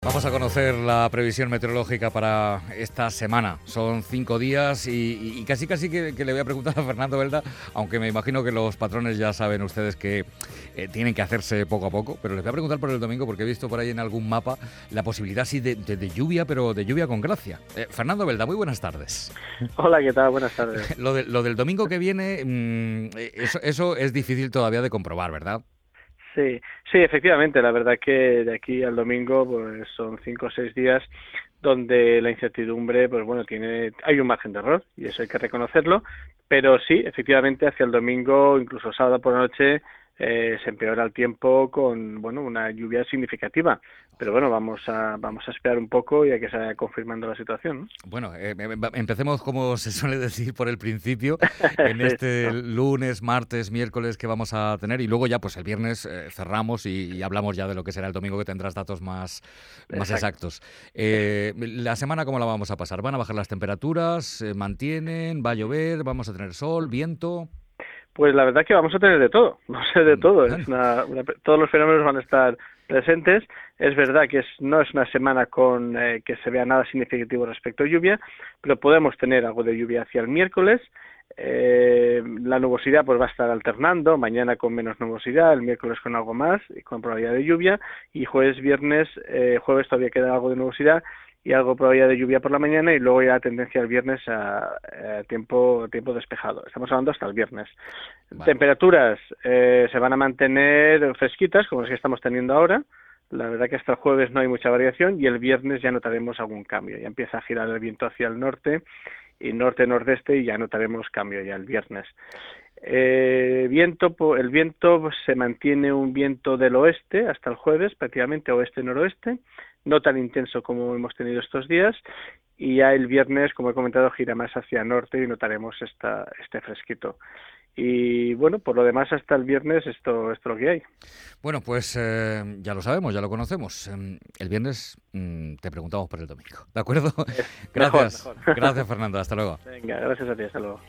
Vamos a conocer la previsión meteorológica para esta semana. Son 5 días y casi que le voy a preguntar a Fernando Belda, aunque me imagino que los patrones ya saben ustedes que tienen que hacerse poco a poco, pero les voy a preguntar por el domingo porque he visto por ahí en algún mapa la posibilidad sí de lluvia, pero de lluvia con gracia. Fernando Belda, muy buenas tardes. Hola, ¿qué tal? Buenas tardes. Lo del domingo que viene, eso es difícil todavía de comprobar, ¿verdad? Sí, efectivamente, la verdad que de aquí al domingo pues son 5 o 6 días donde la incertidumbre, pues bueno, hay un margen de error y eso hay que reconocerlo, pero sí, efectivamente, hacia el domingo, incluso sábado por la noche, se empeora el tiempo con, bueno, una lluvia significativa, pero bueno, vamos a esperar un poco y a que se vaya confirmando la situación, ¿no? Bueno, empecemos, como se suele decir, por el principio, en Sí, este no, lunes, martes, miércoles que vamos a tener, y luego ya pues el viernes cerramos y hablamos ya de lo que será el domingo, que tendrás datos más exacto. exactos. La semana, ¿cómo la vamos a pasar? ¿Van a bajar las temperaturas? ¿Se mantienen? ¿Va a llover? ¿Vamos a tener sol? ¿Viento? Pues la verdad que vamos a tener de todo, vamos a tener de todo. Bueno, Todos los fenómenos van a estar presentes. Es verdad que no es una semana con que se vea nada significativo respecto a lluvia, pero podemos tener algo de lluvia hacia el miércoles. La nubosidad pues va a estar alternando, mañana con menos nubosidad, el miércoles con algo más y con probabilidad de lluvia, y jueves todavía queda algo de nubosidad y algo probabilidad de lluvia por la mañana, y luego ya tendencia el viernes a tiempo despejado. Estamos hablando hasta el viernes. vale. Temperaturas se van a mantener fresquitas, como las que estamos teniendo ahora. La verdad que hasta el jueves no hay mucha variación y el viernes ya notaremos algún cambio. Ya empieza a girar el viento hacia el norte y norte-nordeste, y ya notaremos cambio ya el viernes. El viento pues, se mantiene un viento del oeste hasta el jueves, prácticamente oeste-noroeste, no tan intenso como hemos tenido estos días, y ya el viernes, como he comentado, gira más hacia norte y notaremos este fresquito. Y bueno, por lo demás, hasta el viernes esto es lo que hay. Bueno, pues ya lo sabemos, ya lo conocemos. El viernes te preguntamos por el domingo, ¿de acuerdo? Mejor, Gracias, mejor. gracias Fernando, hasta luego. Venga, gracias a ti, hasta luego.